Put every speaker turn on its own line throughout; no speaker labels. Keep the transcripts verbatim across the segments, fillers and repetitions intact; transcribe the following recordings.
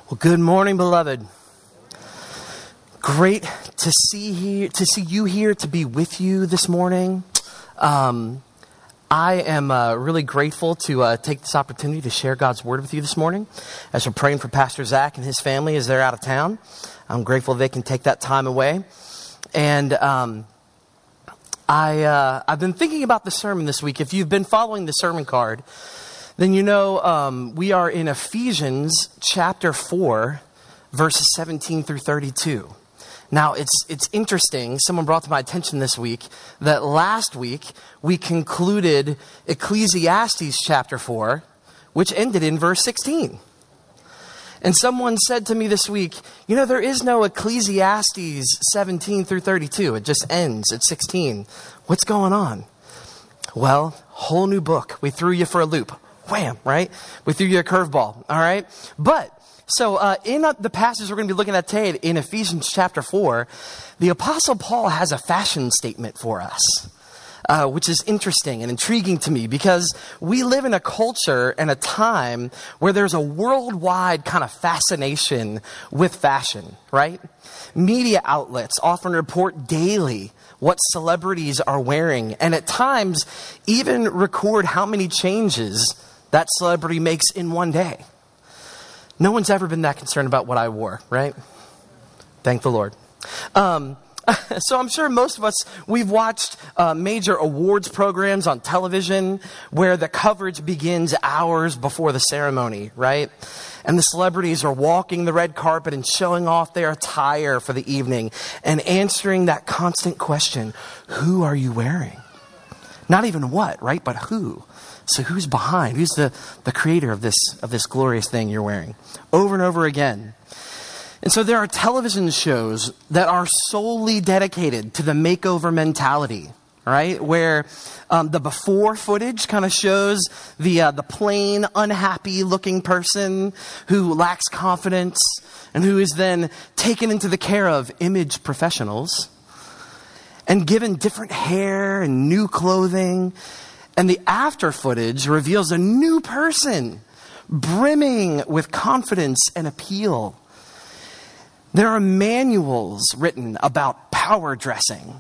Well, good morning, beloved. Great to see here, to see you here, to be with you this morning. Um, I am uh, really grateful to uh, take this opportunity to share God's word with you this morning. As we're praying for Pastor Zach and his family as they're out of town, I'm grateful they can take that time away. And um, I uh, I've been thinking about the sermon this week. If you've been following the sermon card, then you know um, we are in Ephesians chapter four, verses seventeen through thirty-two. Now, it's it's interesting. Someone brought to my attention this week that last week we concluded Ecclesiastes chapter four, which ended in verse sixteen. And someone said to me this week, you know, there is no Ecclesiastes seventeen through thirty-two. It just ends at sixteen. What's going on? Well, whole new book. We threw you for a loop. Wham, right? We threw you a curveball, all right? But, so uh, in uh, the passage we're going to be looking at today in Ephesians chapter four, the Apostle Paul has a fashion statement for us, uh, which is interesting and intriguing to me because we live in a culture and a time where there's a worldwide kind of fascination with fashion, right? Media outlets often report daily what celebrities are wearing, and at times even record how many changes that celebrity makes in one day. No one's ever been that concerned about what I wore, right? Thank the Lord. Um, so I'm sure most of us, we've watched uh, major awards programs on television where the coverage begins hours before the ceremony, right? And the celebrities are walking the red carpet and showing off their attire for the evening and answering that constant question, who are you wearing? Not even what, right? But who? So who's behind? Who's the, the creator of this, of this glorious thing you're wearing? Over and over again. And so there are television shows that are solely dedicated to the makeover mentality, right? Where um, the before footage kind of shows the uh, the plain, unhappy-looking person who lacks confidence and who is then taken into the care of image professionals and given different hair and new clothing. And the after footage reveals a new person brimming with confidence and appeal. There are manuals written about power dressing,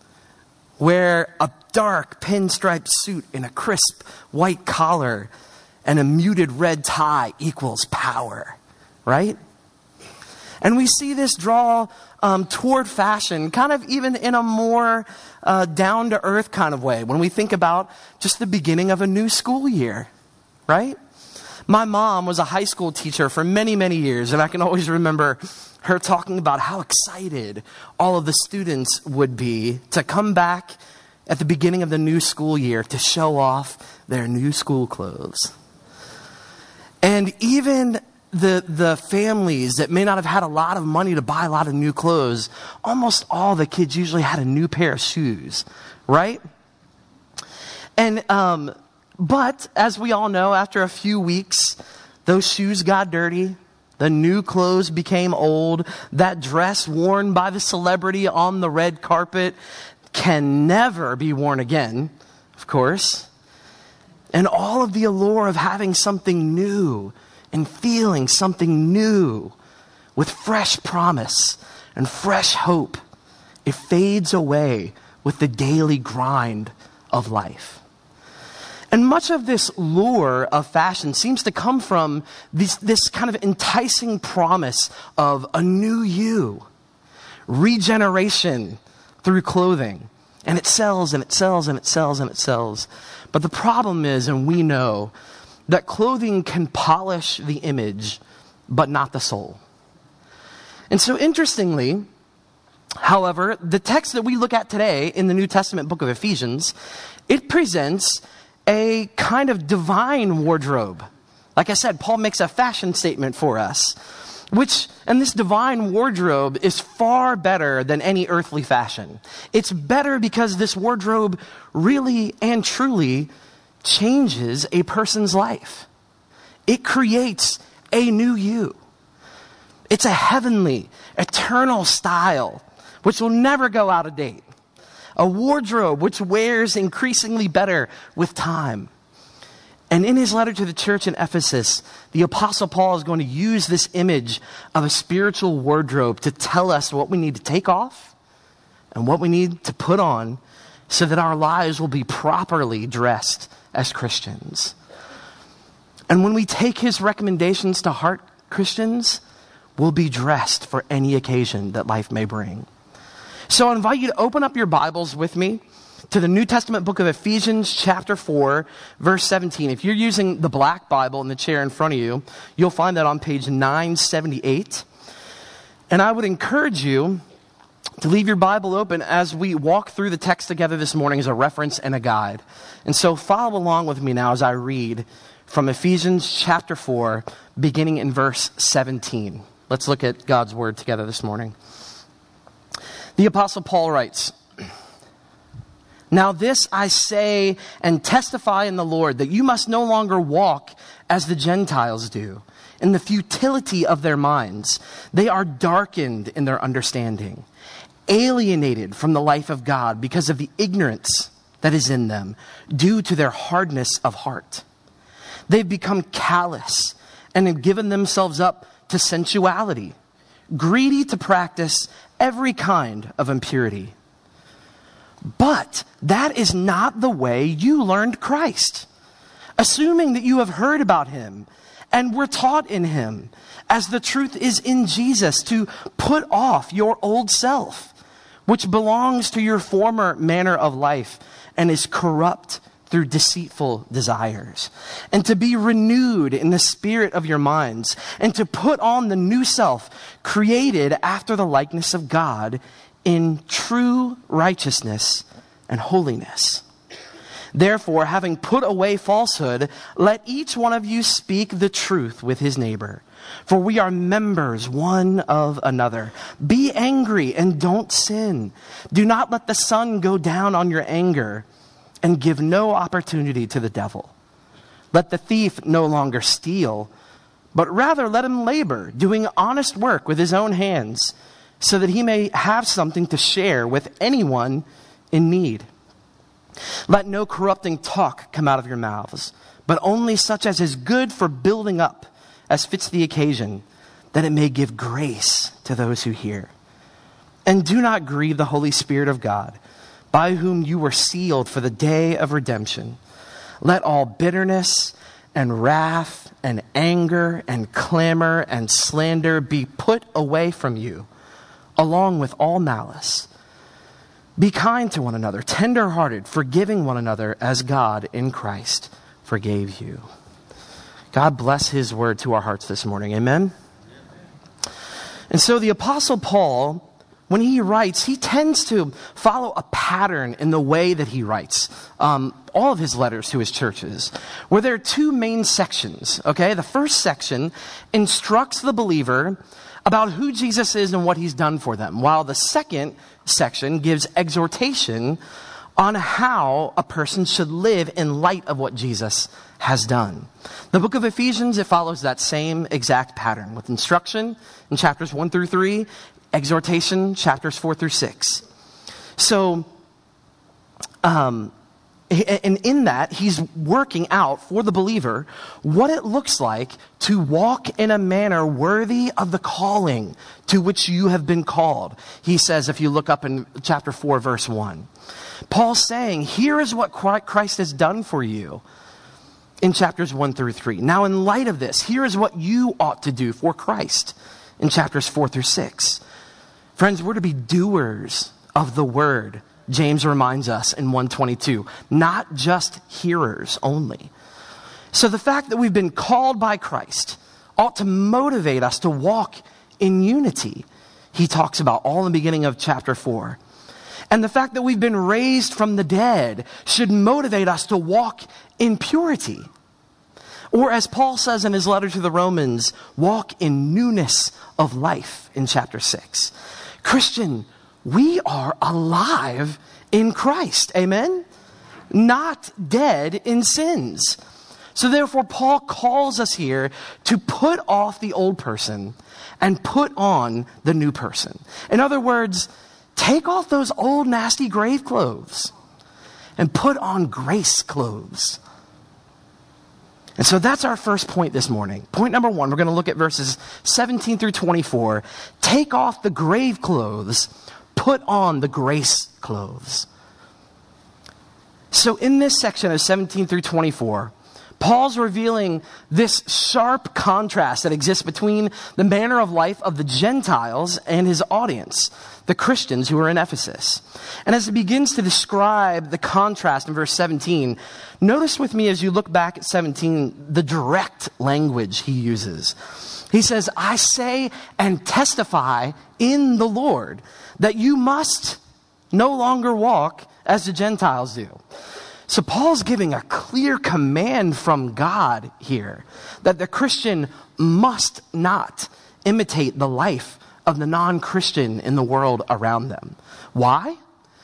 where a dark pinstripe suit in a crisp white collar and a muted red tie equals power, right? And we see this draw um, toward fashion, kind of even in a more uh, down-to-earth kind of way, when we think about just the beginning of a new school year, right? My mom was a high school teacher for many, many years, and I can always remember her talking about how excited all of the students would be to come back at the beginning of the new school year to show off their new school clothes. And even the the families that may not have had a lot of money to buy a lot of new clothes, almost all the kids usually had a new pair of shoes, right? And um, but as we all know, after a few weeks, those shoes got dirty. The new clothes became old. That dress worn by the celebrity on the red carpet can never be worn again, of course. And all of the allure of having something new and feeling something new with fresh promise and fresh hope, it fades away with the daily grind of life. And much of this lure of fashion seems to come from this, this kind of enticing promise of a new you, regeneration through clothing. And it sells and it sells and it sells and it sells. But the problem is, and we know, that clothing can polish the image, but not the soul. And so interestingly, however, the text that we look at today in the New Testament book of Ephesians, it presents a kind of divine wardrobe. Like I said, Paul makes a fashion statement for us, which, and this divine wardrobe is far better than any earthly fashion. It's better because this wardrobe really and truly changes a person's life. It creates a new you. It's a heavenly, eternal style, which will never go out of date. A wardrobe which wears increasingly better with time. And in his letter to the church in Ephesus, the Apostle Paul is going to use this image of a spiritual wardrobe to tell us what we need to take off and what we need to put on so that our lives will be properly dressed as Christians. And when we take his recommendations to heart, Christians, we'll be dressed for any occasion that life may bring. So I invite you to open up your Bibles with me to the New Testament book of Ephesians chapter four, verse seventeen. If you're using the black Bible in the chair in front of you, you'll find that on page nine seventy-eight. And I would encourage you to leave your Bible open as we walk through the text together this morning as a reference and a guide. And so follow along with me now as I read from Ephesians chapter four, beginning in verse seventeen. Let's look at God's word together this morning. The Apostle Paul writes, "Now this I say and testify in the Lord, that you must no longer walk as the Gentiles do, in the futility of their minds. They are darkened in their understanding, alienated from the life of God because of the ignorance that is in them, due to their hardness of heart. They've become callous and have given themselves up to sensuality, greedy to practice every kind of impurity. But that is not the way you learned Christ, assuming that you have heard about him and were taught in him, as the truth is in Jesus, to put off your old self, which belongs to your former manner of life and is corrupt through deceitful desires, and to be renewed in the spirit of your minds, and to put on the new self, created after the likeness of God in true righteousness and holiness. Therefore, having put away falsehood, let each one of you speak the truth with his neighbor, for we are members one of another. Be angry and don't sin. Do not let the sun go down on your anger, and give no opportunity to the devil. Let the thief no longer steal, but rather let him labor, doing honest work with his own hands, so that he may have something to share with anyone in need. Let no corrupting talk come out of your mouths, but only such as is good for building up, as fits the occasion, that it may give grace to those who hear. And do not grieve the Holy Spirit of God, by whom you were sealed for the day of redemption. Let all bitterness and wrath and anger and clamor and slander be put away from you, along with all malice. Be kind to one another, tender-hearted, forgiving one another as God in Christ forgave you." God bless his word to our hearts this morning. Amen? And so the Apostle Paul, when he writes, he tends to follow a pattern in the way that he writes um, all of his letters to his churches, where there are two main sections, okay? The first section instructs the believer about who Jesus is and what he's done for them, while the second section gives exhortation on how a person should live in light of what Jesus has done. The book of Ephesians, it follows that same exact pattern with instruction in chapters one through three, exhortation, chapters four through six. So, um, and in that, he's working out for the believer what it looks like to walk in a manner worthy of the calling to which you have been called. He says, if you look up in chapter four, verse one, Paul's saying, here is what Christ has done for you in chapters one through three. Now, in light of this, here is what you ought to do for Christ in chapters four through six. Friends, we're to be doers of the word, James reminds us in one twenty-two, not just hearers only. So the fact that we've been called by Christ ought to motivate us to walk in unity. He talks about all in the beginning of chapter four. And the fact that we've been raised from the dead should motivate us to walk in purity. Or as Paul says in his letter to the Romans, walk in newness of life in chapter six. Christian, we are alive in Christ. Amen? Not dead in sins. So therefore, Paul calls us here to put off the old person and put on the new person. In other words, take off those old nasty grave clothes and put on grace clothes. And so that's our first point this morning. Point number one, we're going to look at verses seventeen through twenty-four. Take off the grave clothes, put on the grace clothes. So in this section of seventeen through twenty-four, Paul's revealing this sharp contrast that exists between the manner of life of the Gentiles and his audience, the Christians who are in Ephesus. And as he begins to describe the contrast in verse seventeen, notice with me as you look back at seventeen, the direct language he uses. He says, I say and testify in the Lord that you must no longer walk as the Gentiles do. So Paul's giving a clear command from God here that the Christian must not imitate the life of the non-Christian in the world around them. Why?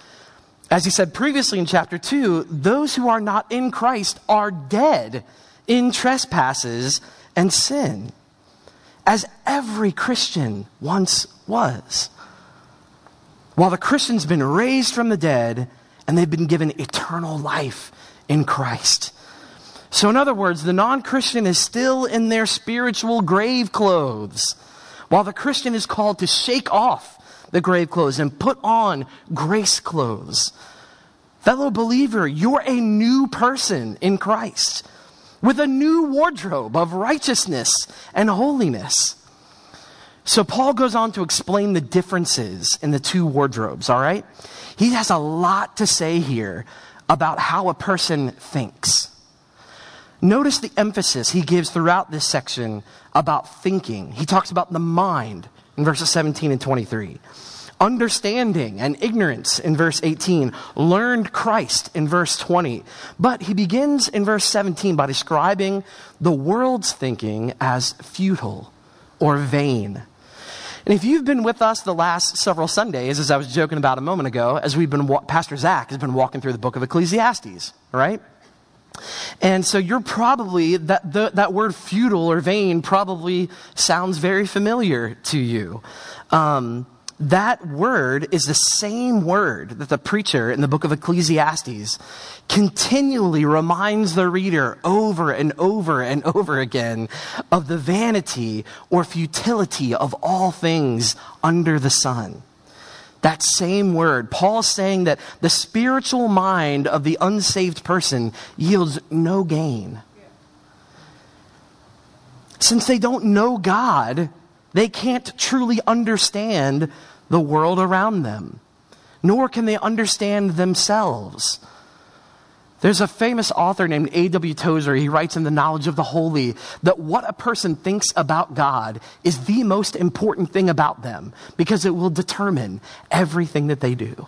As he said previously in chapter two, those who are not in Christ are dead in trespasses and sin, as every Christian once was. While the Christian's been raised from the dead, and they've been given eternal life in Christ. So in other words, the non-Christian is still in their spiritual grave clothes, while the Christian is called to shake off the grave clothes and put on grace clothes. Fellow believer, you're a new person in Christ with a new wardrobe of righteousness and holiness. So Paul goes on to explain the differences in the two wardrobes, all right? He has a lot to say here about how a person thinks. Notice the emphasis he gives throughout this section about thinking. He talks about the mind in verses seventeen and twenty-three. Understanding and ignorance in verse eighteen. Learned Christ in verse twenty. But he begins in verse seventeen by describing the world's thinking as futile or vain. And if you've been with us the last several Sundays, as I was joking about a moment ago, as we've been, Pastor Zach has been walking through the book of Ecclesiastes, right? And so you're probably, that the, that word futile or vain probably sounds very familiar to you. Um, that word is the same word that the preacher in the book of Ecclesiastes continually reminds the reader over and over and over again of the vanity or futility of all things under the sun. That same word, Paul's saying that the spiritual mind of the unsaved person yields no gain. Since they don't know God, they can't truly understand the world around them, nor can they understand themselves. There's a famous author named A W Tozer. He writes in The Knowledge of the Holy that what a person thinks about God is the most important thing about them because it will determine everything that they do.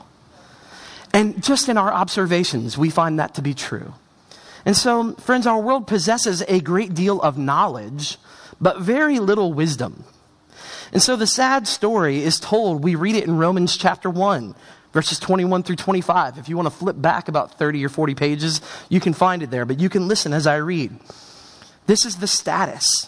And just in our observations, we find that to be true. And so, friends, our world possesses a great deal of knowledge, but very little wisdom. And so the sad story is told, we read it in Romans chapter one, verses twenty-one through twenty-five. If you want to flip back about thirty or forty pages, you can find it there, but you can listen as I read. This is the status.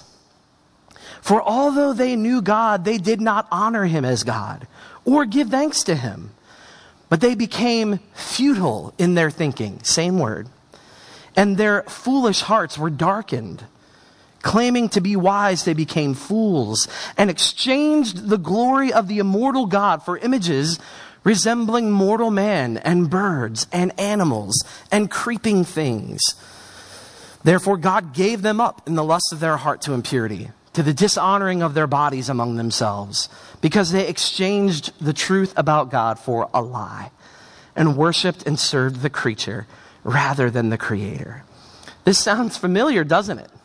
For although they knew God, they did not honor him as God or give thanks to him, but they became futile in their thinking. Same word. And their foolish hearts were darkened. Claiming to be wise, they became fools and exchanged the glory of the immortal God for images resembling mortal man and birds and animals and creeping things. Therefore, God gave them up in the lust of their heart to impurity, to the dishonoring of their bodies among themselves, because they exchanged the truth about God for a lie and worshiped and served the creature rather than the Creator. This sounds familiar, doesn't it?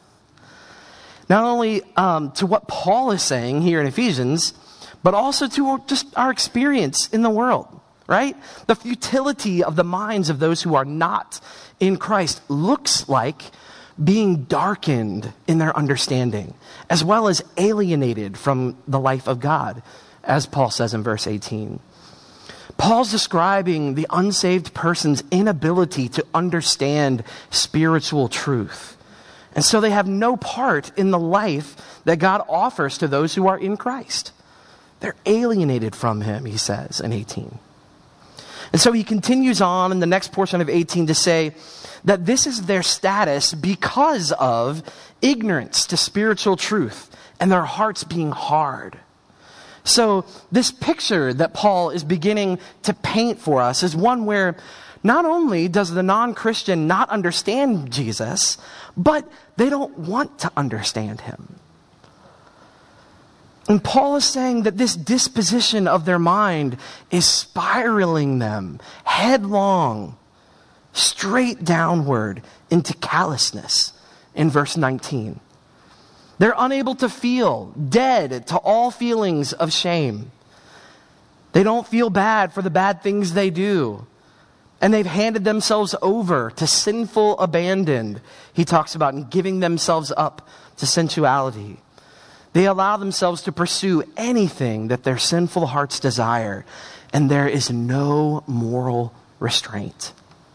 Not only um, to what Paul is saying here in Ephesians, but also to just our experience in the world, right? The futility of the minds of those who are not in Christ looks like being darkened in their understanding, as well as alienated from the life of God, as Paul says in verse eighteen. Paul's describing the unsaved person's inability to understand spiritual truth. And so they have no part in the life that God offers to those who are in Christ. They're alienated from him, he says in eighteen. And so he continues on in the next portion of eighteen to say that this is their status because of ignorance to spiritual truth and their hearts being hard. So this picture that Paul is beginning to paint for us is one where not only does the non-Christian not understand Jesus, but they don't want to understand him. And Paul is saying that this disposition of their mind is spiraling them headlong, straight downward into callousness in verse nineteen. They're unable to feel, dead to all feelings of shame. They don't feel bad for the bad things they do. And they've handed themselves over to sinful abandon, he talks about, and giving themselves up to sensuality. They allow themselves to pursue anything that their sinful hearts desire, and there is no moral restraint.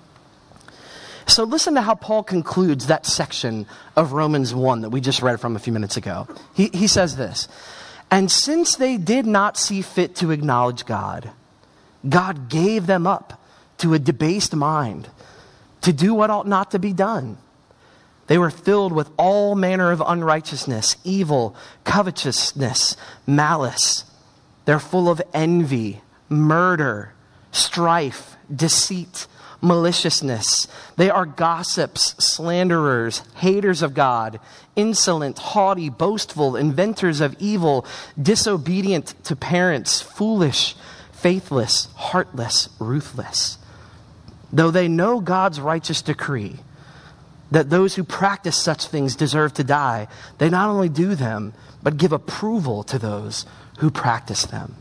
So listen to how Paul concludes that section of Romans one that we just read from a few minutes ago. He, he says this, "And since they did not see fit to acknowledge God, God gave them up to a debased mind to do what ought not to be done. They were filled with all manner of unrighteousness, evil, covetousness, malice. They're full of envy, murder, strife, deceit, maliciousness. They are gossips, slanderers, haters of God, insolent, haughty, boastful, inventors of evil, disobedient to parents, foolish, faithless, heartless, ruthless. Though they know God's righteous decree that those who practice such things deserve to die, they not only do them, but give approval to those who practice them."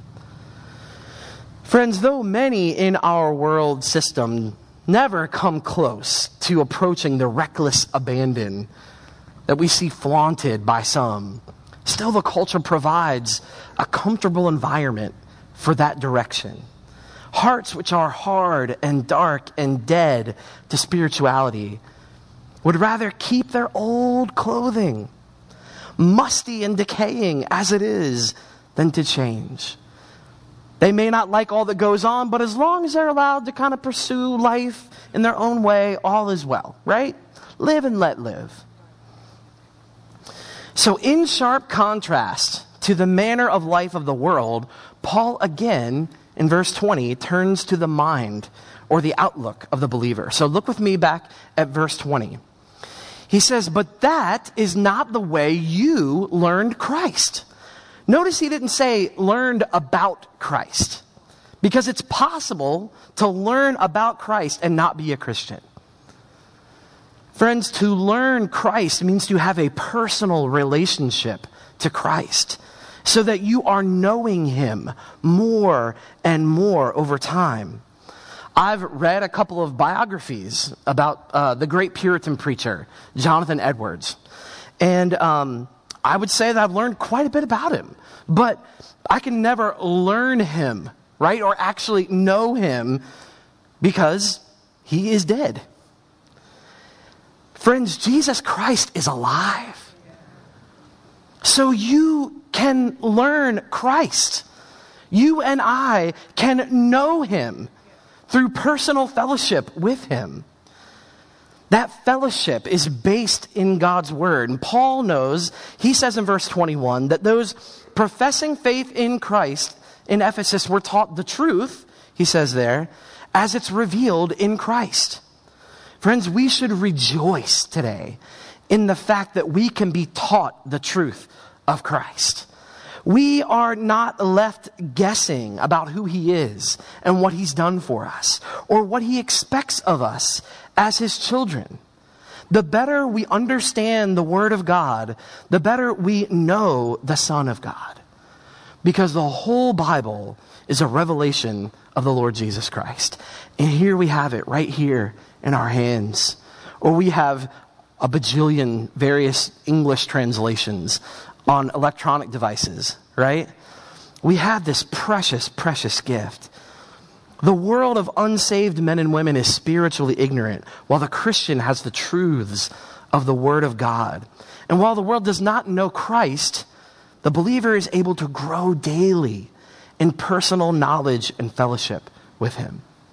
Friends, though many in our world system never come close to approaching the reckless abandon that we see flaunted by some, still the culture provides a comfortable environment for that direction. Hearts which are hard and dark and dead to spirituality would rather keep their old clothing, musty and decaying as it is, than to change. They may not like all that goes on, but as long as they're allowed to kind of pursue life in their own way, all is well, right? Live and let live. So in sharp contrast to the manner of life of the world, Paul again, in verse twenty, turns to the mind or the outlook of the believer. So look with me back at verse twenty. He says, "But that is not the way you learned Christ." Notice he didn't say learned about Christ, because it's possible to learn about Christ and not be a Christian. Friends, to learn Christ means to have a personal relationship to Christ, so that you are knowing him more and more over time. I've read a couple of biographies about uh, the great Puritan preacher, Jonathan Edwards. And um, I would say that I've learned quite a bit about him. But I can never learn him, right? Or actually know him, because he is dead. Friends, Jesus Christ is alive. So you can learn Christ. You and I can know him through personal fellowship with him. That fellowship is based in God's word. And Paul knows, he says in verse twenty-one, that those professing faith in Christ in Ephesus were taught the truth, he says there, as it's revealed in Christ. Friends, we should rejoice today in the fact that we can be taught the truth of Christ. We are not left guessing about who he is and what he's done for us, or what he expects of us as his children. The better we understand the word of God, the better we know the Son of God. Because the whole Bible is a revelation of the Lord Jesus Christ. And here we have it right here in our hands. Or we have a bajillion various English translations on electronic devices, right? We have this precious, precious gift. The world of unsaved men and women is spiritually ignorant, while the Christian has the truths of the Word of God. And while the world does not know Christ, the believer is able to grow daily in personal knowledge and fellowship with him.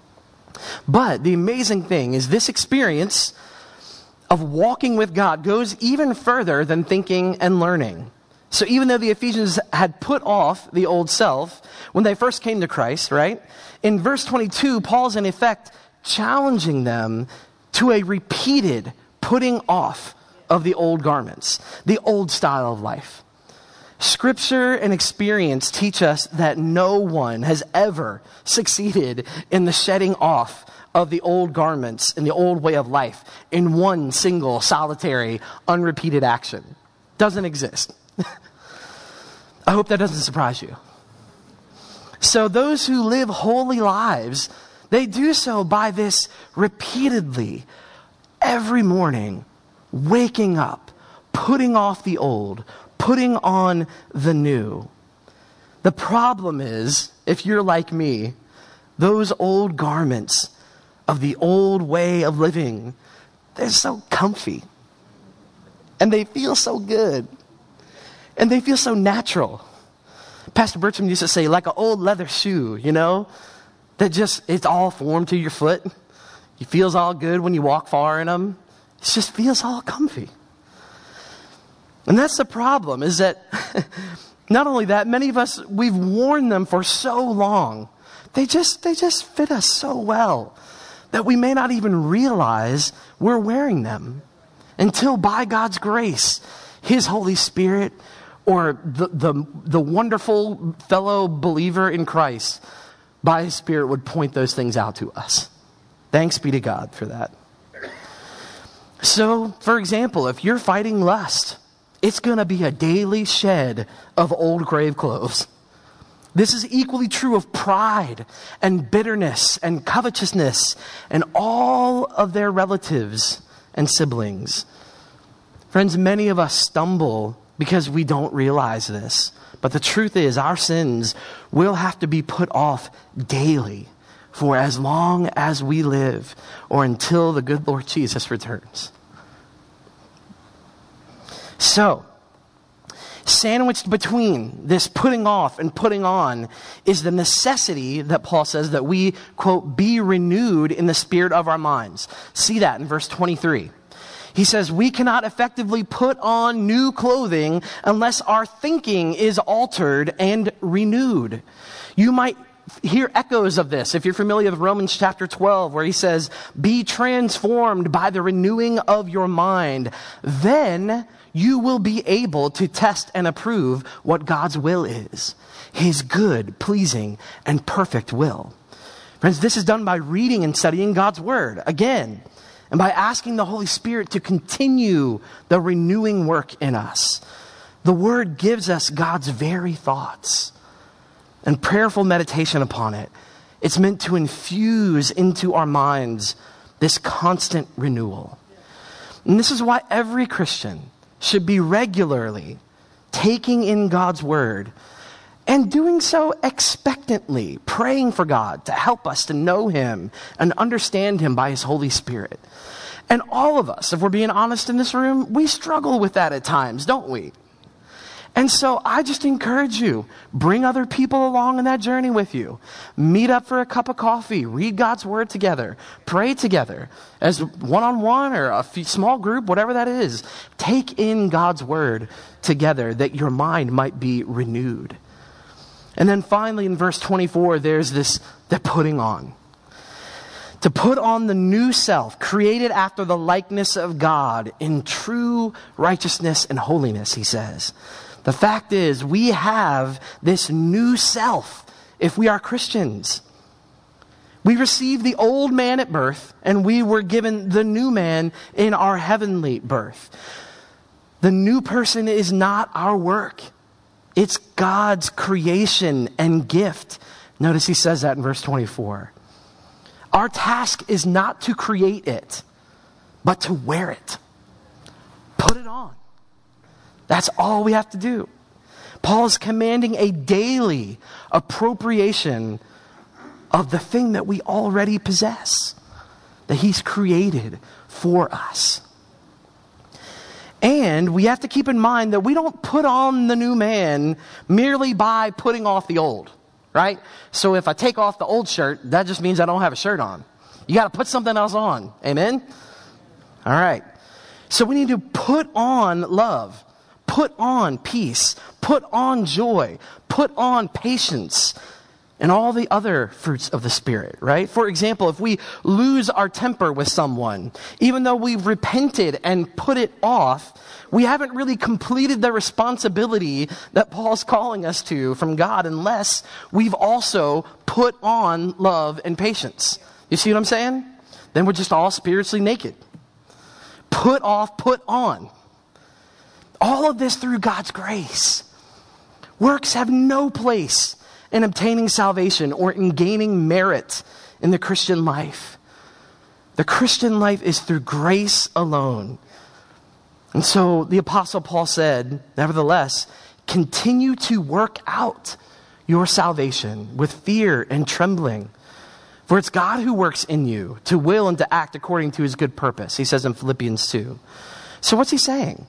But the amazing thing is this experience of walking with God goes even further than thinking and learning. So even though the Ephesians had put off the old self when they first came to Christ, right? In verse twenty-two, Paul's in effect challenging them to a repeated putting off of the old garments, the old style of life. Scripture and experience teach us that no one has ever succeeded in the shedding off of the old garments and the old way of life in one single, solitary, unrepeated action. Doesn't exist. I hope that doesn't surprise you. So those who live holy lives, they do so by this repeatedly, every morning, waking up, putting off the old, putting on the new. The problem is, if you're like me, those old garments of the old way of living, they're so comfy. And they feel so good. And they feel so natural. Pastor Bertram used to say, like an old leather shoe, you know, that just, it's all formed to your foot. It feels all good when you walk far in them. It just feels all comfy. And that's the problem, is that not only that, many of us, we've worn them for so long. They just, they just fit us so well that we may not even realize we're wearing them until by God's grace, His Holy Spirit, or the, the, the wonderful fellow believer in Christ, by His Spirit would point those things out to us. Thanks be to God for that. So, for example, if you're fighting lust, it's going to be a daily shed of old grave clothes. This is equally true of pride and bitterness and covetousness and all of their relatives and siblings. Friends, many of us stumble because we don't realize this. But the truth is, our sins will have to be put off daily for as long as we live, or until the good Lord Jesus returns. So, sandwiched between this putting off and putting on is the necessity that Paul says that we, quote, be renewed in the spirit of our minds. See that in verse twenty-three. He says, we cannot effectively put on new clothing unless our thinking is altered and renewed. You might hear echoes of this if you're familiar with Romans chapter twelve, where he says, be transformed by the renewing of your mind. Then you will be able to test and approve what God's will is, His good, pleasing, and perfect will. Friends, this is done by reading and studying God's Word, again, and by asking the Holy Spirit to continue the renewing work in us. The Word gives us God's very thoughts, and prayerful meditation upon it. It's meant to infuse into our minds this constant renewal. And this is why every Christian should be regularly taking in God's Word and doing so expectantly, praying for God to help us to know Him and understand Him by His Holy Spirit. And all of us, if we're being honest in this room, we struggle with that at times, don't we? And so I just encourage you, bring other people along in that journey with you. Meet up for a cup of coffee, read God's Word together, pray together as one-on-one or a small group, whatever that is. Take in God's Word together that your mind might be renewed. And then finally in verse twenty-four, there's this, the putting on. To put on the new self, created after the likeness of God in true righteousness and holiness, he says. The fact is, we have this new self if we are Christians. We received the old man at birth, and we were given the new man in our heavenly birth. The new person is not our work. It's God's creation and gift. Notice he says that in verse twenty-four. Our task is not to create it, but to wear it. Put it on. That's all we have to do. Paul is commanding a daily appropriation of the thing that we already possess, that He's created for us. And we have to keep in mind that we don't put on the new man merely by putting off the old, right? So if I take off the old shirt, that just means I don't have a shirt on. You got to put something else on. Amen? All right. So we need to put on love, put on peace, put on joy, put on patience, and all the other fruits of the Spirit, right? For example, if we lose our temper with someone, even though we've repented and put it off, we haven't really completed the responsibility that Paul's calling us to from God unless we've also put on love and patience. You see what I'm saying? Then we're just all spiritually naked. Put off, put on. All of this through God's grace. Works have no place in obtaining salvation or in gaining merit in the Christian life. The Christian life is through grace alone. And so the Apostle Paul said, nevertheless, continue to work out your salvation with fear and trembling. For it's God who works in you to will and to act according to his good purpose, he says in Philippians two. So what's he saying?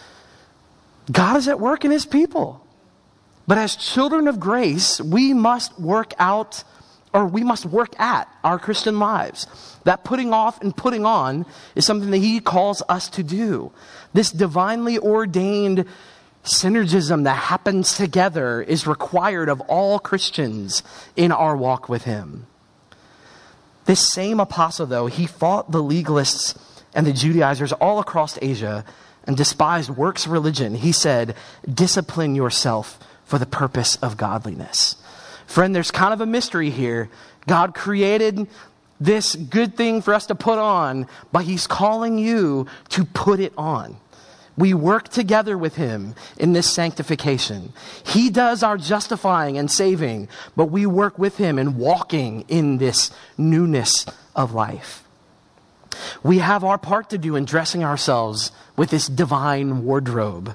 God is at work in his people. But as children of grace, we must work out, or we must work at our Christian lives. That putting off and putting on is something that he calls us to do. This divinely ordained synergism that happens together is required of all Christians in our walk with him. This same apostle, though, he fought the legalists and the Judaizers all across Asia and despised works religion. He said, discipline yourself for the purpose of godliness. Friend, there's kind of a mystery here. God created this good thing for us to put on, but he's calling you to put it on. We work together with him in this sanctification. He does our justifying and saving, but we work with him in walking in this newness of life. We have our part to do in dressing ourselves with this divine wardrobe.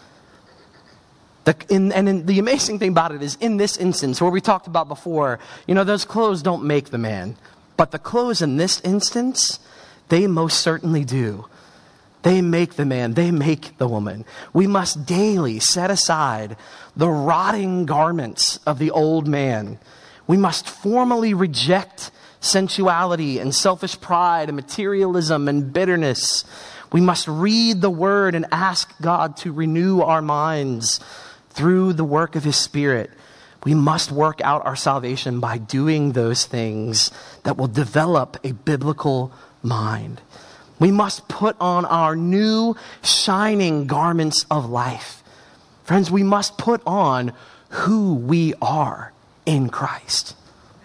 The, in, and in, the amazing thing about it is in this instance, where we talked about before, you know, those clothes don't make the man. But the clothes in this instance, they most certainly do. They make the man. They make the woman. We must daily set aside the rotting garments of the old man. We must formally reject sensuality and selfish pride and materialism and bitterness. We must read the word and ask God to renew our minds through the work of his Spirit. We must work out our salvation by doing those things that will develop a biblical mind. We must put on our new shining garments of life. Friends, we must put on who we are in Christ.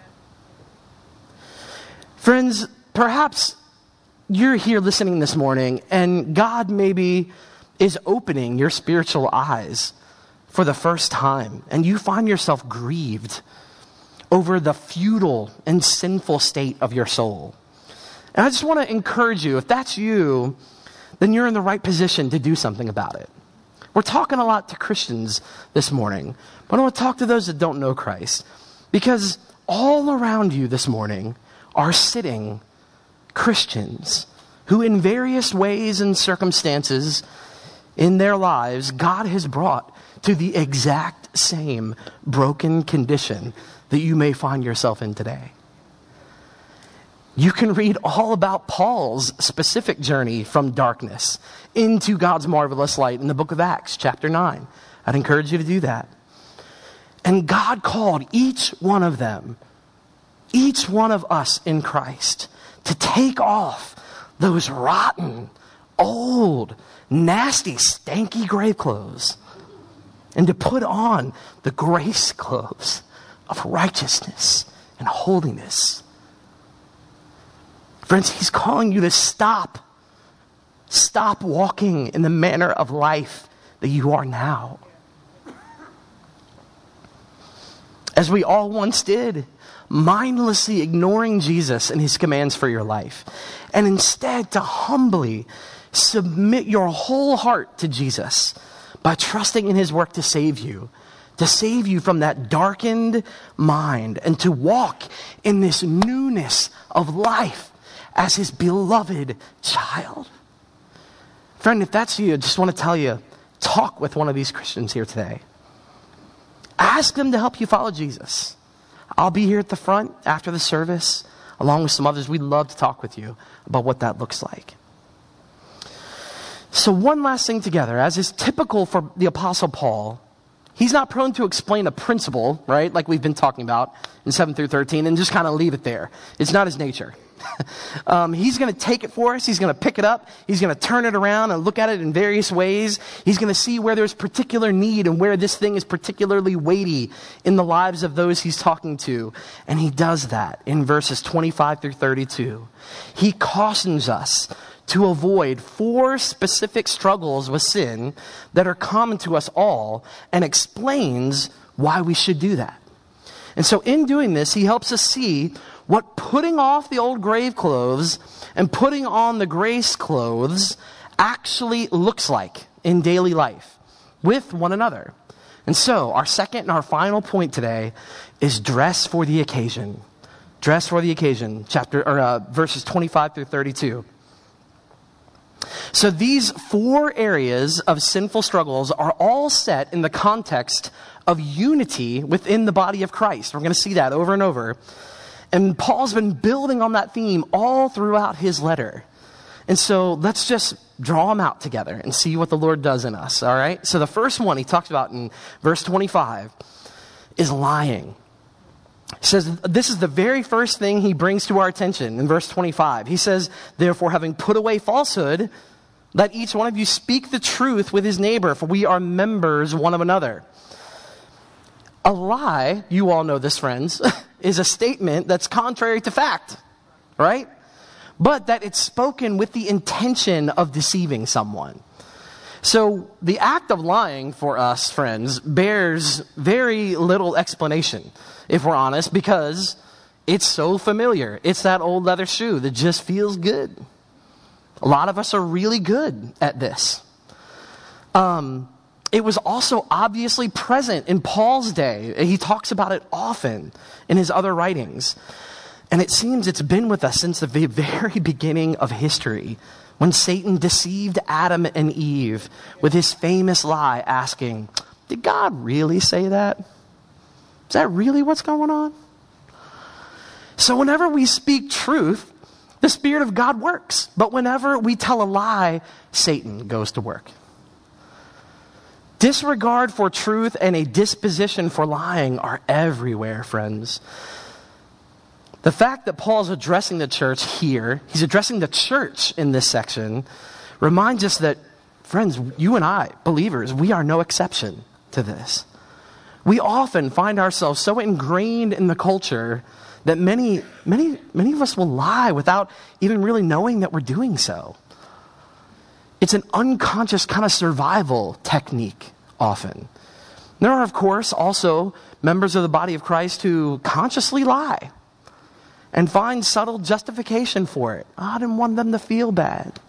Friends, perhaps you're here listening this morning and God maybe is opening your spiritual eyes for the first time, and you find yourself grieved over the futile and sinful state of your soul. And I just want to encourage you, if that's you, then you're in the right position to do something about it. We're talking a lot to Christians this morning, but I want to talk to those that don't know Christ, because all around you this morning are sitting Christians who in various ways and circumstances in their lives, God has brought to the exact same broken condition that you may find yourself in today. You can read all about Paul's specific journey from darkness into God's marvelous light in the book of Acts, chapter nine. I'd encourage you to do that. And God called each one of them, each one of us in Christ, to take off those rotten, old, nasty, stanky grave clothes and to put on the grace clothes of righteousness and holiness. Friends, he's calling you to stop. Stop walking in the manner of life that you are now. As we all once did, mindlessly ignoring Jesus and his commands for your life. And instead to humbly submit your whole heart to Jesus by trusting in his work to save you. To save you from that darkened mind and to walk in this newness of life as his beloved child. Friend, if that's you, I just want to tell you, talk with one of these Christians here today. Ask them to help you follow Jesus. I'll be here at the front after the service. along with some others. We'd love to talk with you about what that looks like. So one last thing together, as is typical for the Apostle Paul, he's not prone to explain a principle, right, like we've been talking about in seven through thirteen, and just kind of leave it there. It's not his nature. um, he's going to take it for us. He's going to pick it up. He's going to turn it around and look at it in various ways. He's going to see where there's particular need and where this thing is particularly weighty in the lives of those he's talking to. And he does that in verses twenty-five through thirty-two. He cautions us to avoid four specific struggles with sin that are common to us all, and explains why we should do that. And so in doing this, he helps us see what putting off the old grave clothes and putting on the grace clothes actually looks like in daily life with one another. And so our second and our final point today is dress for the occasion. Dress for the occasion, chapter or uh, verses twenty-five through thirty-two. So these four areas of sinful struggles are all set in the context of unity within the body of Christ. We're going to see that over and over. And Paul's been building on that theme all throughout his letter. And so let's just draw them out together and see what the Lord does in us, all right? So the first one he talks about in verse twenty-five is lying. He says this is the very first thing he brings to our attention in verse twenty-five. He says, therefore, having put away falsehood, let each one of you speak the truth with his neighbor, for we are members one of another. A lie, you all know this, friends, is a statement that's contrary to fact, right? But that it's spoken with the intention of deceiving someone. So the act of lying for us, friends, bears very little explanation, if we're honest, because it's so familiar. It's that old leather shoe that just feels good. A lot of us are really good at this. Um, it was also obviously present in Paul's day. He talks about it often in his other writings. And it seems it's been with us since the very beginning of history, when Satan deceived Adam and Eve with his famous lie asking, did God really say that? Is that really what's going on? So whenever we speak truth, the Spirit of God works. But whenever we tell a lie, Satan goes to work. Disregard for truth and a disposition for lying are everywhere, friends. The fact that Paul's addressing the church here, he's addressing the church in this section, reminds us that, friends, you and I, believers, we are no exception to this. We often find ourselves so ingrained in the culture that many, many, many of us will lie without even really knowing that we're doing so. It's an unconscious kind of survival technique often. There are, of course, also members of the body of Christ who consciously lie and find subtle justification for it. Oh, I didn't want them to feel bad.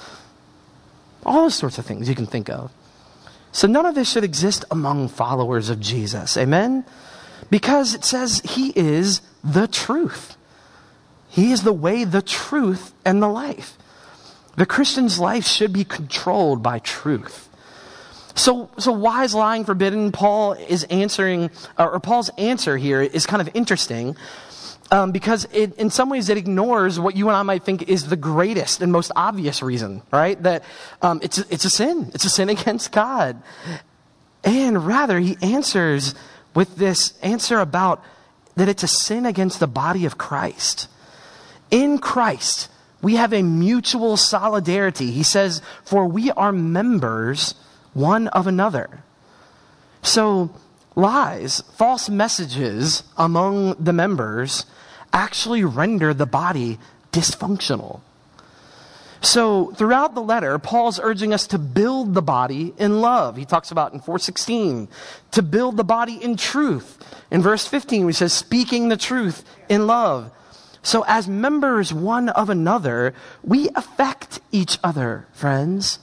All those sorts of things you can think of. So none of this should exist among followers of Jesus. Amen? Because it says he is the truth. He is the way, the truth, and the life. The Christian's life should be controlled by truth. So, so why is lying forbidden? Paul is answering, or Paul's answer here is kind of interesting. Um, because it, in some ways it ignores what you and I might think is the greatest and most obvious reason, right? That um, it's, it's a sin. It's a sin against God. And rather, he answers with this answer about that it's a sin against the body of Christ. In Christ, we have a mutual solidarity. He says, for we are members one of another. So lies, false messages among the members actually render the body dysfunctional. So throughout the letter, Paul's urging us to build the body in love. He talks about in four sixteen, to build the body in truth. In verse fifteen, he says, speaking the truth in love. So as members one of another, we affect each other, friends.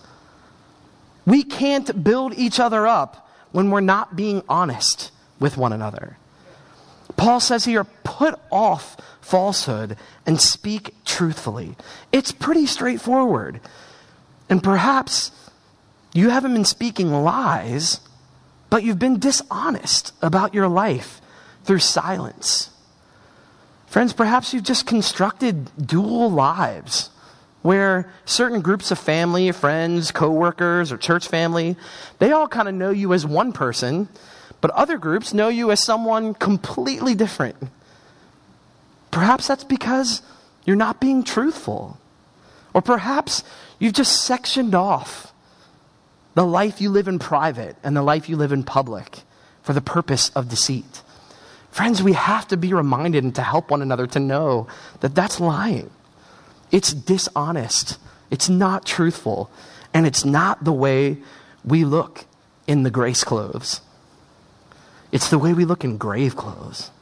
We can't build each other up when we're not being honest with one another. Paul says here, put off falsehood and speak truthfully. It's pretty straightforward. And perhaps you haven't been speaking lies, but you've been dishonest about your life through silence. Friends, perhaps you've just constructed dual lives where certain groups of family, friends, coworkers, or church family, they all kind of know you as one person, but other groups know you as someone completely different. Perhaps that's because you're not being truthful. Or perhaps you've just sectioned off the life you live in private and the life you live in public for the purpose of deceit. Friends, we have to be reminded and to help one another to know that that's lying. It's dishonest. It's not truthful. And it's not the way we look in the grace clothes. It's the way we look in grave clothes.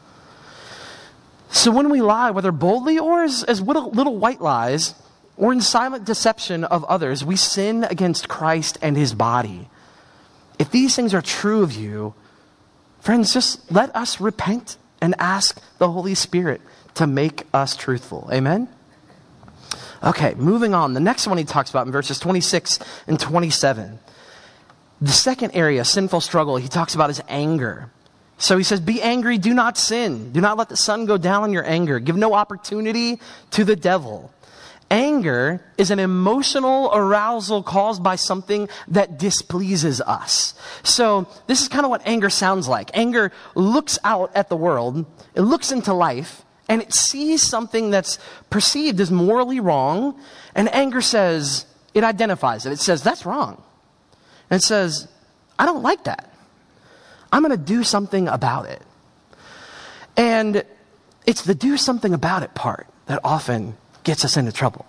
So when we lie, whether boldly or as, as little, little white lies, or in silent deception of others, we sin against Christ and his body. If these things are true of you, friends, just let us repent and ask the Holy Spirit to make us truthful. Amen? Okay, moving on. The next one he talks about in verses twenty-six and twenty-seven. The second area, sinful struggle, he talks about is anger. So he says, be angry, do not sin. Do not let the sun go down on your anger. Give no opportunity to the devil. Anger is an emotional arousal caused by something that displeases us. So this is kind of what anger sounds like. Anger looks out at the world, it looks into life, and it sees something that's perceived as morally wrong, and anger says, it identifies it. It says, that's wrong. And it says, I don't like that. I'm going to do something about it. And it's the do something about it part that often gets us into trouble.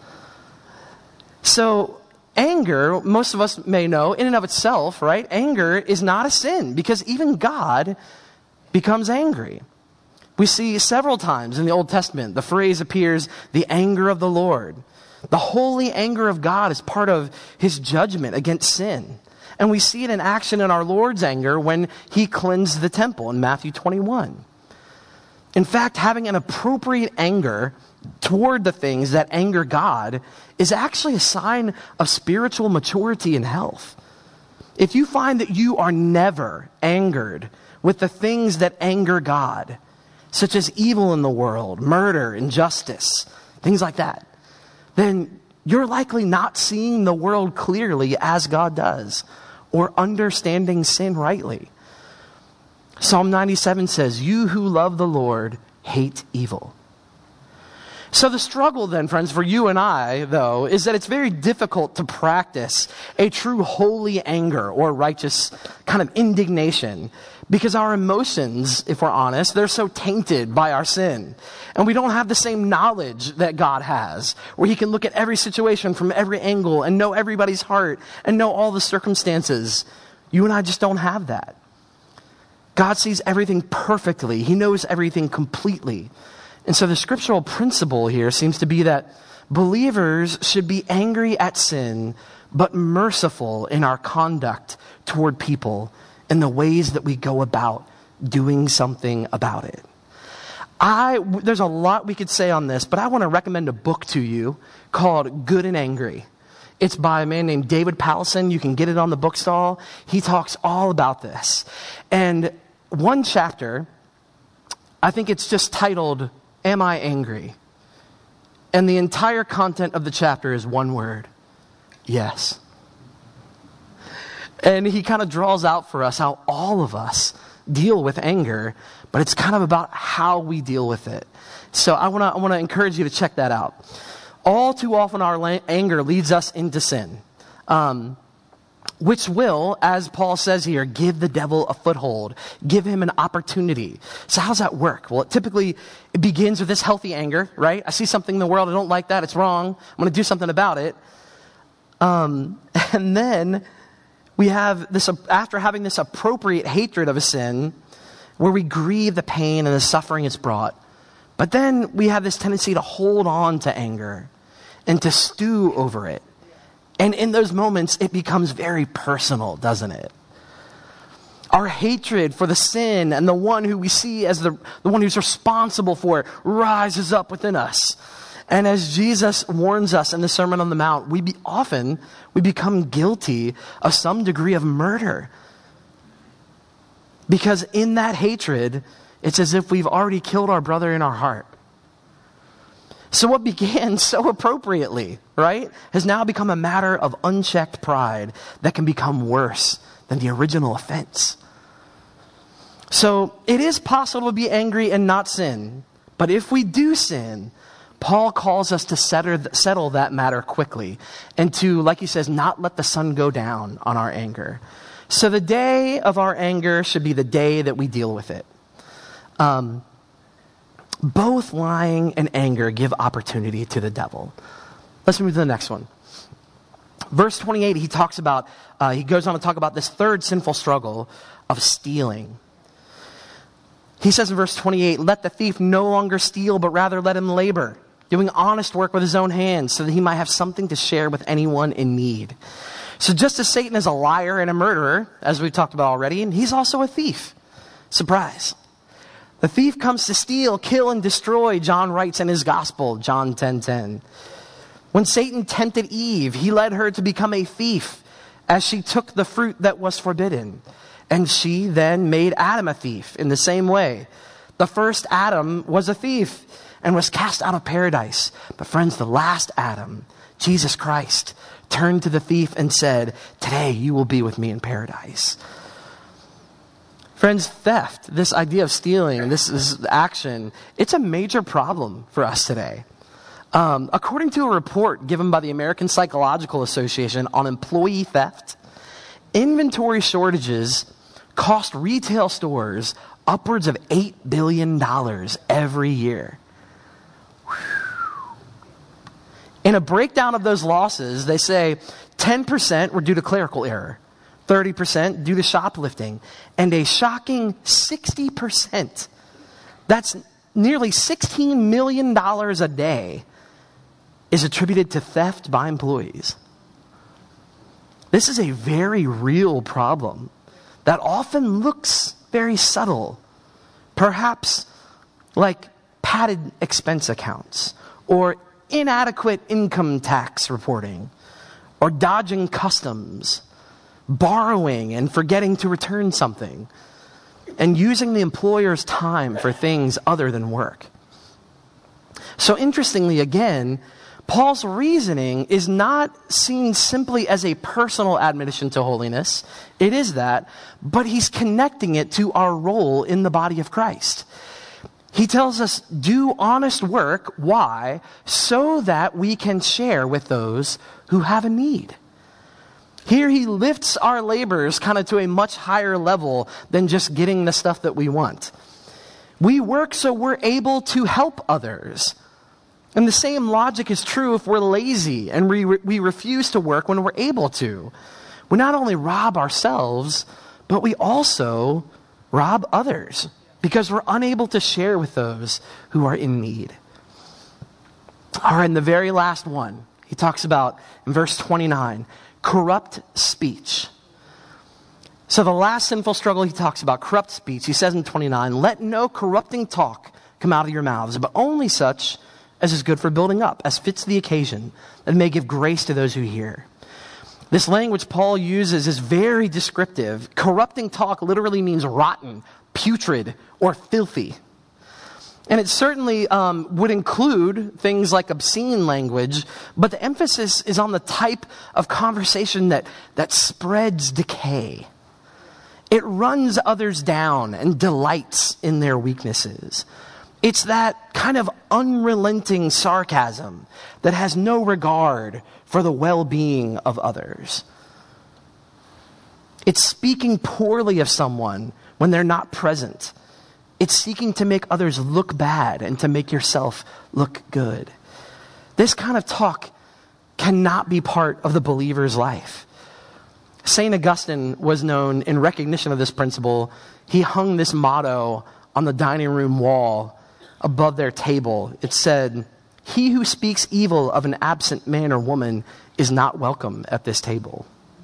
So anger, most of us may know, in and of itself, right? Anger is not a sin because even God becomes angry. We see several times in the Old Testament, the phrase appears, the anger of the Lord. The holy anger of God is part of his judgment against sin. And we see it in action in our Lord's anger when he cleansed the temple in Matthew twenty-one. In fact, having an appropriate anger toward the things that anger God is actually a sign of spiritual maturity and health. If you find that you are never angered with the things that anger God, such as evil in the world, murder, injustice, things like that, then you're likely not seeing the world clearly as God does, or understanding sin rightly. Psalm ninety-seven says, you who love the Lord hate evil. So the struggle then, friends, for you and I, though, is that it's very difficult to practice a true holy anger or righteous kind of indignation because our emotions, if we're honest, they're so tainted by our sin. And we don't have the same knowledge that God has, where he can look at every situation from every angle and know everybody's heart and know all the circumstances. You and I just don't have that. God sees everything perfectly. He knows everything completely. And so the scriptural principle here seems to be that believers should be angry at sin, but merciful in our conduct toward people in the ways that we go about doing something about it. I, there's a lot we could say on this, but I want to recommend a book to you called Good and Angry. It's by a man named David Powlison. You can get it on the bookstall. He talks all about this. And one chapter, I think it's just titled, Am I Angry? And the entire content of the chapter is one word. Yes. And he kind of draws out for us how all of us deal with anger, but it's kind of about how we deal with it. So I want to I want to encourage you to check that out. All too often our la- anger leads us into sin, um, which will, as Paul says here, give the devil a foothold, give him an opportunity. So how's that work? Well, it typically it begins with this healthy anger, right? I see something in the world, I don't like that, it's wrong, I'm going to do something about it. Um, and then we have this, after having this appropriate hatred of a sin, where we grieve the pain and the suffering it's brought. But then we have this tendency to hold on to anger and to stew over it. And in those moments, it becomes very personal, doesn't it? Our hatred for the sin and the one who we see as the, the one who's responsible for it rises up within us. And as Jesus warns us in the Sermon on the Mount, we be, often we become guilty of some degree of murder. Because in that hatred It's as if we've already killed our brother in our heart. So what began so appropriately, right, has now become a matter of unchecked pride that can become worse than the original offense. So it is possible to be angry and not sin. But if we do sin, Paul calls us to settle that matter quickly and to, like he says, not let the sun go down on our anger. So the day of our anger should be the day that we deal with it. Um, both lying and anger give opportunity to the devil. Let's move to the next one. Verse twenty-eight, he talks about, uh, he goes on to talk about this third sinful struggle of stealing. He says in verse twenty-eight, let the thief no longer steal, but rather let him labor, doing honest work with his own hands, so that he might have something to share with anyone in need. So just as Satan is a liar and a murderer, as we've talked about already, and he's also a thief. Surprise. The thief comes to steal, kill, and destroy, John writes in his gospel, John ten ten. When Satan tempted Eve, he led her to become a thief as she took the fruit that was forbidden. And she then made Adam a thief in the same way. The first Adam was a thief and was cast out of paradise. But friends, the last Adam, Jesus Christ, turned to the thief and said, today you will be with me in paradise. Friends, theft, this idea of stealing, this, this action, it's a major problem for us today. Um, according to a report given by the American Psychological Association on employee theft, inventory shortages cost retail stores upwards of eight billion dollars every year. Whew. In a breakdown of those losses, they say ten percent were due to clerical error, thirty percent due to shoplifting, and a shocking sixty percent, that's nearly sixteen million dollars a day, is attributed to theft by employees. This is a very real problem that often looks very subtle, perhaps like padded expense accounts or inadequate income tax reporting or dodging customs, borrowing and forgetting to return something, and using the employer's time for things other than work. So interestingly, again, Paul's reasoning is not seen simply as a personal admonition to holiness. It is that, but he's connecting it to our role in the body of Christ. He tells us, do honest work. Why? So that we can share with those who have a need. Here he lifts our labors kind of to a much higher level than just getting the stuff that we want. We work so we're able to help others. And the same logic is true if we're lazy and we, we refuse to work when we're able to. We not only rob ourselves, but we also rob others because we're unable to share with those who are in need. All right, and the very last one, he talks about in verse twenty-nine, corrupt speech. So the last sinful struggle he talks about, corrupt speech, he says in twenty-nine, let no corrupting talk come out of your mouths, but only such as is good for building up, as fits the occasion, and may give grace to those who hear. This language Paul uses is very descriptive. Corrupting talk literally means rotten, putrid, or filthy. And it certainly um, would include things like obscene language, but the emphasis is on the type of conversation that, that spreads decay. It runs others down and delights in their weaknesses. It's that kind of unrelenting sarcasm that has no regard for the well-being of others. It's speaking poorly of someone when they're not present. It's seeking to make others look bad and to make yourself look good. This kind of talk cannot be part of the believer's life. Saint Augustine was known in recognition of this principle. He hung this motto on the dining room wall above their table. It said, he who speaks evil of an absent man or woman is not welcome at this table.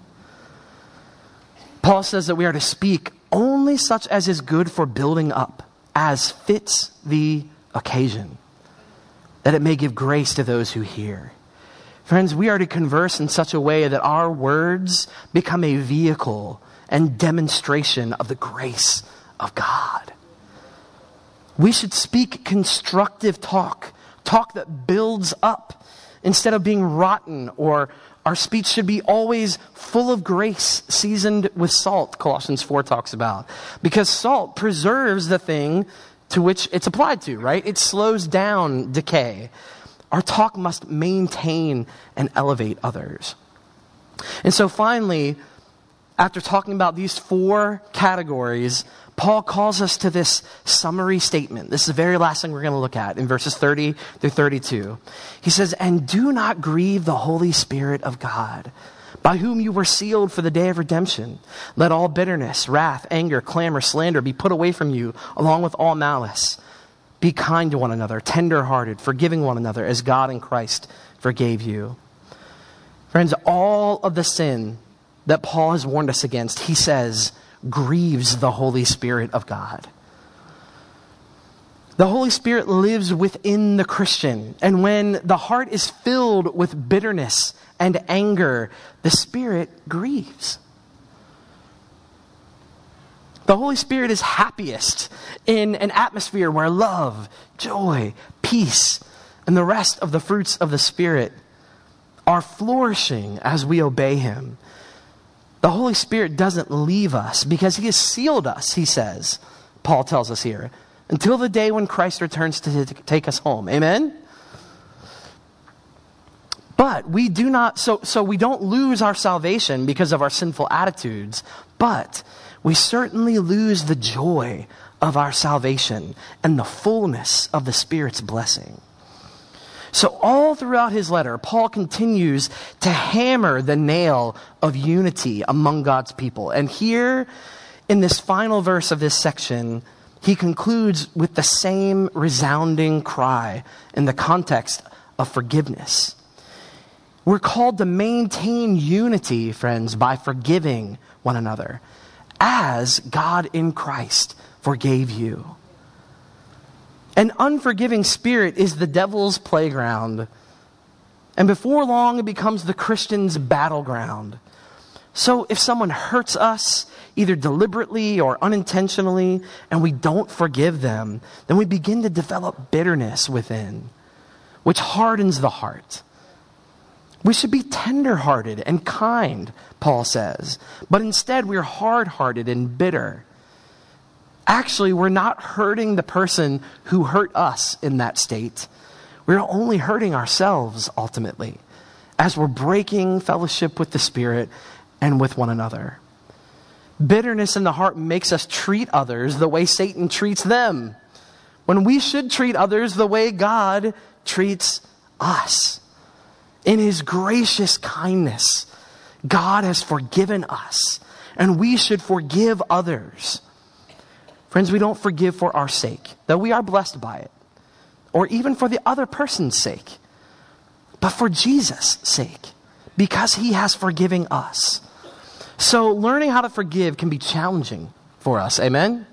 Paul says that we are to speak only such as is good for building up, as fits the occasion, that it may give grace to those who hear. Friends, we are to converse in such a way that our words become a vehicle and demonstration of the grace of God. We should speak constructive talk, talk that builds up instead of being rotten, or our speech should be always full of grace, seasoned with salt, Colossians four talks about. Because salt preserves the thing to which it's applied to, right? It slows down decay. Our talk must maintain and elevate others. And so finally, after talking about these four categories, Paul calls us to this summary statement. This is the very last thing we're going to look at in verses thirty through thirty-two. He says, "And do not grieve the Holy Spirit of God, by whom you were sealed for the day of redemption. Let all bitterness, wrath, anger, clamor, slander be put away from you, along with all malice. Be kind to one another, tender-hearted, forgiving one another, as God in Christ forgave you." Friends, all of the sin that Paul has warned us against, he says, grieves the Holy Spirit of God. The Holy Spirit lives within the Christian, and when the heart is filled with bitterness and anger, the Spirit grieves. The Holy Spirit is happiest in an atmosphere where love, joy, peace, and the rest of the fruits of the Spirit are flourishing as we obey Him. The Holy Spirit doesn't leave us because He has sealed us, he says, Paul tells us here, until the day when Christ returns to take us home. Amen? But we do not, so, so we don't lose our salvation because of our sinful attitudes, but we certainly lose the joy of our salvation and the fullness of the Spirit's blessing. So all throughout his letter, Paul continues to hammer the nail of unity among God's people. And here, in this final verse of this section, he concludes with the same resounding cry in the context of forgiveness. We're called to maintain unity, friends, by forgiving one another, as God in Christ forgave you. An unforgiving spirit is the devil's playground. And before long, it becomes the Christian's battleground. So if someone hurts us, either deliberately or unintentionally, and we don't forgive them, then we begin to develop bitterness within, which hardens the heart. We should be tender-hearted and kind, Paul says. But instead, we're hard-hearted and bitter. Actually, we're not hurting the person who hurt us in that state. We're only hurting ourselves, ultimately, as we're breaking fellowship with the Spirit and with one another. Bitterness in the heart makes us treat others the way Satan treats them, when we should treat others the way God treats us. In His gracious kindness, God has forgiven us, and we should forgive others. Friends, we don't forgive for our sake, though we are blessed by it, or even for the other person's sake, but for Jesus' sake, because He has forgiven us. So learning how to forgive can be challenging for us, amen?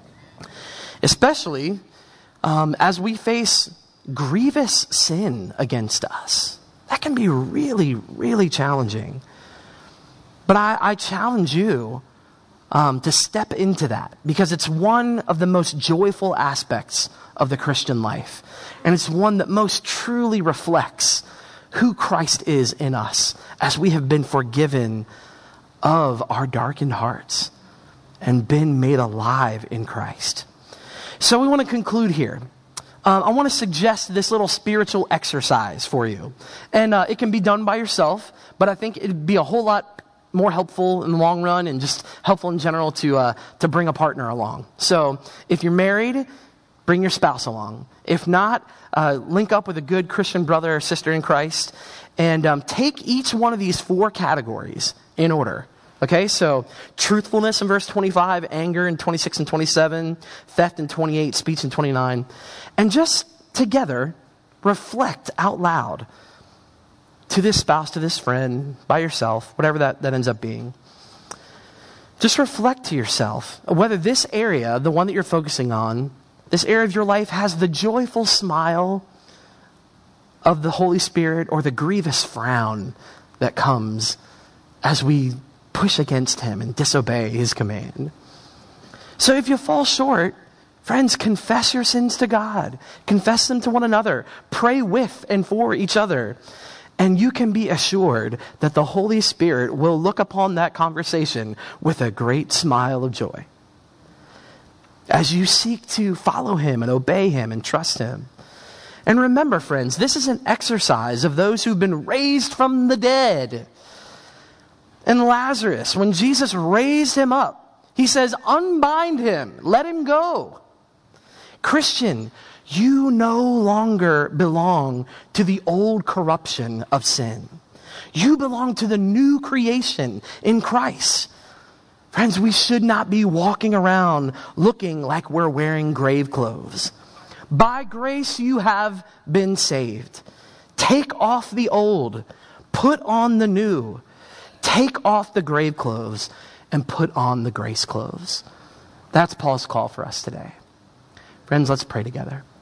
Especially um, as we face grievous sin against us. That can be really, really challenging. But I, I challenge you Um, to step into that, because it's one of the most joyful aspects of the Christian life. And it's one that most truly reflects who Christ is in us as we have been forgiven of our darkened hearts and been made alive in Christ. So we want to conclude here. Um, I want to suggest this little spiritual exercise for you. And uh, it can be done by yourself, but I think it'd be a whole lot more helpful in the long run and just helpful in general to uh, to bring a partner along. So if you're married, bring your spouse along. If not, uh, link up with a good Christian brother or sister in Christ and um, take each one of these four categories in order. Okay, so truthfulness in verse twenty-five, anger in twenty-six and twenty-seven, theft in twenty-eight, speech in twenty-nine, and just together reflect out loud to this spouse, to this friend, by yourself, whatever that, that ends up being. Just reflect to yourself whether this area, the one that you're focusing on, this area of your life has the joyful smile of the Holy Spirit or the grievous frown that comes as we push against Him and disobey His command. So if you fall short, Friends, confess your sins to God. Confess them to one another. Pray with and for each other. And you can be assured that the Holy Spirit will look upon that conversation with a great smile of joy as you seek to follow him and obey him and trust him. And remember, friends, this is an exercise of those who've been raised from the dead. And Lazarus, when Jesus raised him up, he says, unbind him, let him go. Christian, you no longer belong to the old corruption of sin. You belong to the new creation in Christ. Friends, we should not be walking around looking like we're wearing grave clothes. By grace you have been saved. Take off the old, put on the new. Take off the grave clothes and put on the grace clothes. That's Paul's call for us today. Friends, let's pray together.